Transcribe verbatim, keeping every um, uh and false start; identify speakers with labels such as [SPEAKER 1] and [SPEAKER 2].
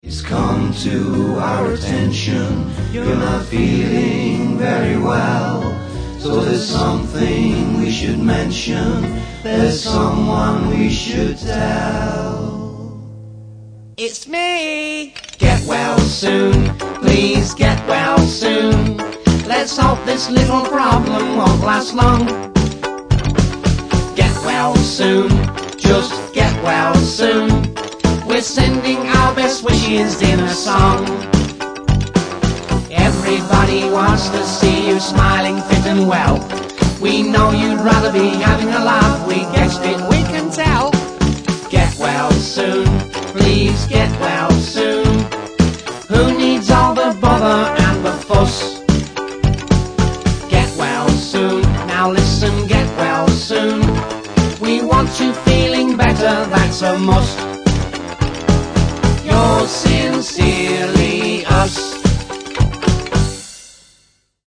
[SPEAKER 1] It's come to our attention, you're not feeling very well. So there's something we should mention, there's someone we should tell.
[SPEAKER 2] It's me! Get well soon, please get well soon. Let's hope this little problem won't last long. Get well soon, just get well soon. We're sending our best wishes in a song. Everybody wants to see you smiling fit and well. We know you'd rather be having a laugh, we guessed it, we can tell. Get well soon, please get well soon. Who needs all the bother and the fuss? Get well soon, now listen, get well soon. We want you feeling better, that's a must.